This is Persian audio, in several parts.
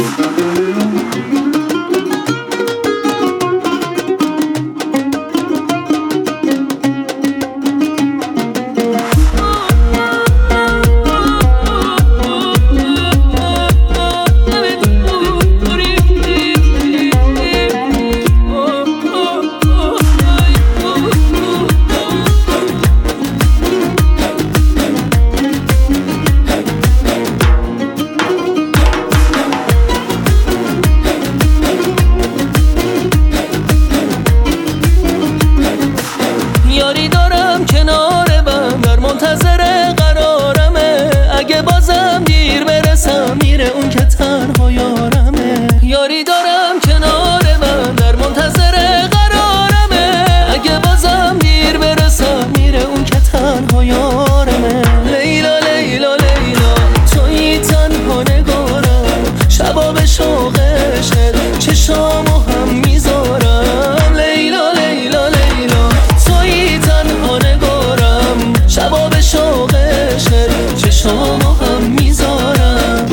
یاری دارم کنار من، در منتظر قرارمه. اگه بازم دیر برسم میره اون که تنها یارمه. یاری دارم کنار من، در منتظر قرارمه. اگه بازم دیر برسم میره اون که تنها یارمه. لیلا لیلا لیلا تویی تنها نگارم، شبا به شوق عشقت چشامو هم میذارم. لیلا لیلا لیلا تویی تنها نگارم، شبا به شوق عشقت چشامو هم میذارم.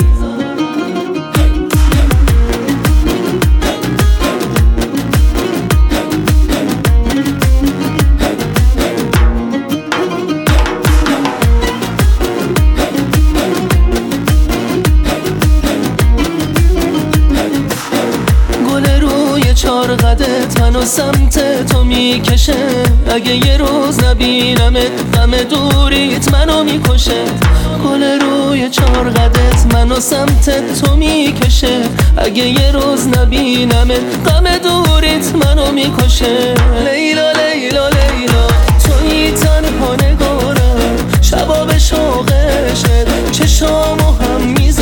چار قدت منو سمت تو میکشه. اگه یه روز نبینمت غم دوریت منو میکشه. گل روی چار قدت منو سمت تو میکشه. اگه یه روز نبینمت غم دوریت منو میکشه. لیلا لیلا لیلا تویی تنها نگارم، شبا به شوق عشقت چشامو هم میزنم.